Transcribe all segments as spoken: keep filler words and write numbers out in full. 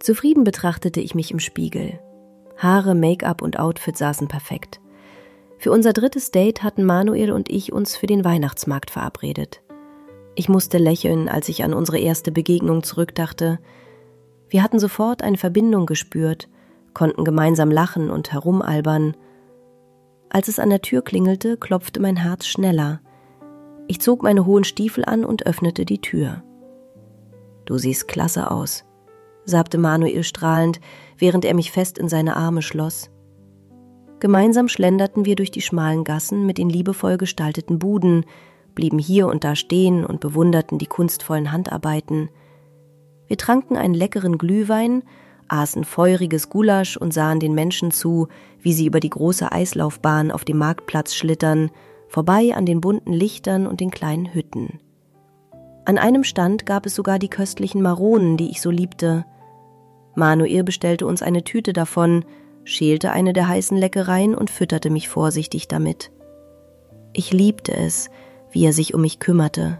Zufrieden betrachtete ich mich im Spiegel. Haare, Make-up und Outfit saßen perfekt. Für unser drittes Date hatten Manuel und ich uns für den Weihnachtsmarkt verabredet. Ich musste lächeln, als ich an unsere erste Begegnung zurückdachte. Wir hatten sofort eine Verbindung gespürt, konnten gemeinsam lachen und herumalbern. Als es an der Tür klingelte, klopfte mein Herz schneller. Ich zog meine hohen Stiefel an und öffnete die Tür. »Du siehst klasse aus«, sagte Manuel strahlend, während er mich fest in seine Arme schloss. Gemeinsam schlenderten wir durch die schmalen Gassen mit den liebevoll gestalteten Buden, blieben hier und da stehen und bewunderten die kunstvollen Handarbeiten. Wir tranken einen leckeren Glühwein, aßen feuriges Gulasch und sahen den Menschen zu, wie sie über die große Eislaufbahn auf dem Marktplatz schlittern, vorbei an den bunten Lichtern und den kleinen Hütten. An einem Stand gab es sogar die köstlichen Maronen, die ich so liebte. Manuel bestellte uns eine Tüte davon, schälte eine der heißen Leckereien und fütterte mich vorsichtig damit. Ich liebte es, wie er sich um mich kümmerte.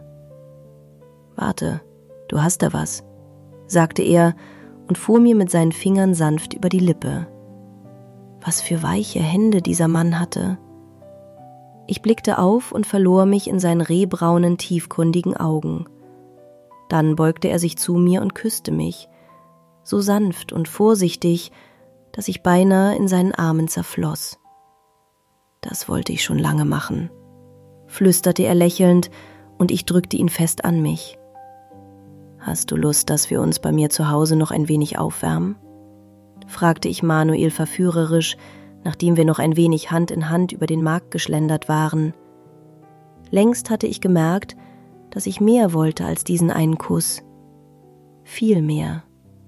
»Warte, du hast da was«, sagte er und fuhr mir mit seinen Fingern sanft über die Lippe. Was für weiche Hände dieser Mann hatte. Ich blickte auf und verlor mich in seinen rehbraunen, tiefgründigen Augen. Dann beugte er sich zu mir und küsste mich, so sanft und vorsichtig, dass ich beinahe in seinen Armen zerfloss. Das wollte ich schon lange machen, flüsterte er lächelnd, und ich drückte ihn fest an mich. »Hast du Lust, dass wir uns bei mir zu Hause noch ein wenig aufwärmen?« fragte ich Manuel verführerisch, nachdem wir noch ein wenig Hand in Hand über den Markt geschlendert waren. Längst hatte ich gemerkt, dass ich mehr wollte als diesen einen Kuss. Viel mehr.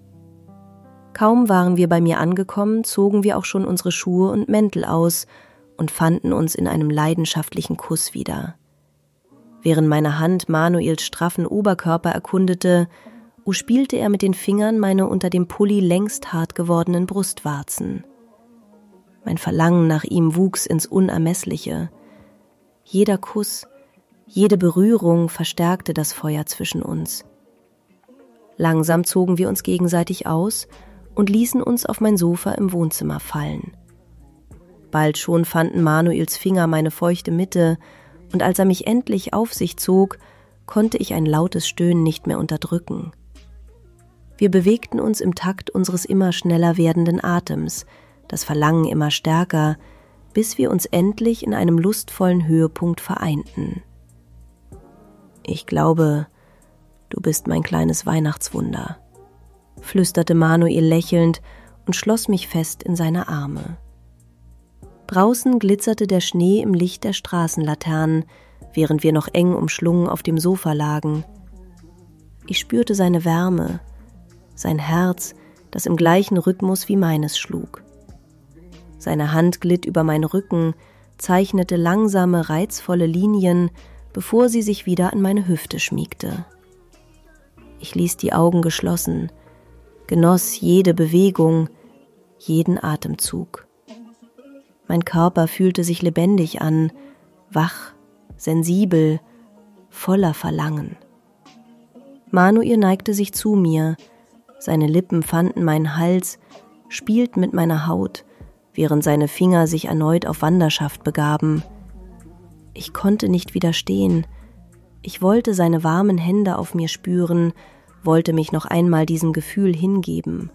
Kaum waren wir bei mir angekommen, zogen wir auch schon unsere Schuhe und Mäntel aus und fanden uns in einem leidenschaftlichen Kuss wieder. Während meine Hand Manuels straffen Oberkörper erkundete, umspielte er mit den Fingern meine unter dem Pulli längst hart gewordenen Brustwarzen. Mein Verlangen nach ihm wuchs ins Unermessliche. Jeder Kuss, jede Berührung verstärkte das Feuer zwischen uns. Langsam zogen wir uns gegenseitig aus und ließen uns auf mein Sofa im Wohnzimmer fallen. Bald schon fanden Manuels Finger meine feuchte Mitte, und als er mich endlich auf sich zog, konnte ich ein lautes Stöhnen nicht mehr unterdrücken. Wir bewegten uns im Takt unseres immer schneller werdenden Atems, das Verlangen immer stärker, bis wir uns endlich in einem lustvollen Höhepunkt vereinten. »Ich glaube, du bist mein kleines Weihnachtswunder«, flüsterte Manuel lächelnd und schloss mich fest in seine Arme. Draußen glitzerte der Schnee im Licht der Straßenlaternen, während wir noch eng umschlungen auf dem Sofa lagen. Ich spürte seine Wärme, sein Herz, das im gleichen Rhythmus wie meines schlug. Seine Hand glitt über meinen Rücken, zeichnete langsame, reizvolle Linien, bevor sie sich wieder an meine Hüfte schmiegte. Ich ließ die Augen geschlossen, genoss jede Bewegung, jeden Atemzug. Mein Körper fühlte sich lebendig an, wach, sensibel, voller Verlangen. Manuel neigte sich zu mir, seine Lippen fanden meinen Hals, spielten mit meiner Haut, während seine Finger sich erneut auf Wanderschaft begaben. Ich konnte nicht widerstehen. Ich wollte seine warmen Hände auf mir spüren, wollte mich noch einmal diesem Gefühl hingeben.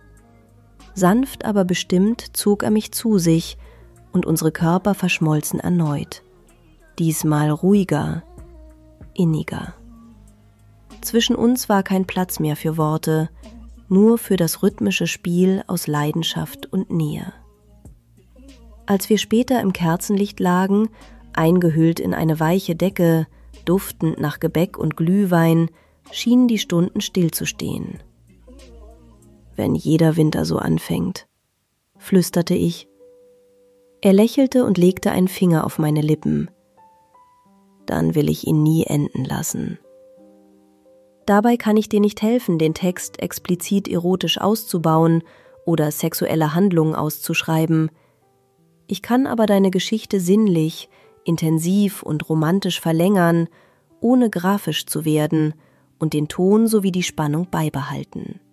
Sanft, aber bestimmt zog er mich zu sich, und unsere Körper verschmolzen erneut. Diesmal ruhiger, inniger. Zwischen uns war kein Platz mehr für Worte, nur für das rhythmische Spiel aus Leidenschaft und Nähe. Als wir später im Kerzenlicht lagen, eingehüllt in eine weiche Decke, duftend nach Gebäck und Glühwein, schienen die Stunden stillzustehen. »Wenn jeder Winter so anfängt«, flüsterte ich. Er lächelte und legte einen Finger auf meine Lippen. »Dann will ich ihn nie enden lassen.« Dabei kann ich dir nicht helfen, den Text explizit erotisch auszubauen oder sexuelle Handlungen auszuschreiben. Ich kann aber deine Geschichte sinnlich, intensiv und romantisch verlängern, ohne grafisch zu werden, und den Ton sowie die Spannung beibehalten.